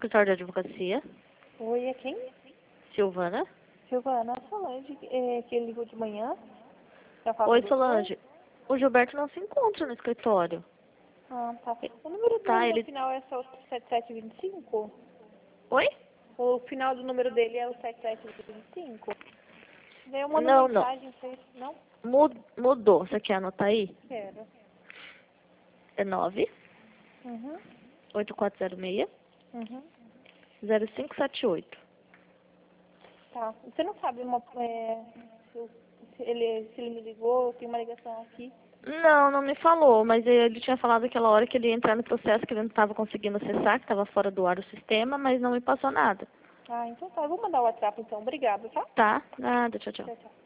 escritório de advocacia. Oi, é quem? Silvana. Silvana Solange, que ele ligou de manhã. Já falou Oi, com o doutor? Solange. O Gilberto não se encontra no escritório. Ah, tá. O número Tá, dele no ele... final é só o 7725? Oi? O final do número dele é o 7725? Daí eu mando Não, não. mensagem pra ele. Não? Mudou. Você quer anotar aí? Quero. É 9 Uhum. 8406 Uhum. 0578. Tá. Você não sabe se ele me ligou, tem uma ligação aqui. Não, não me falou, mas ele tinha falado aquela hora que ele ia entrar no processo, que ele não estava conseguindo acessar, que estava fora do ar o sistema, mas não me passou nada. Ah, então tá. Eu vou mandar o WhatsApp então. Obrigada, tá? Tá? Nada, tchau, tchau. Tchau, tchau.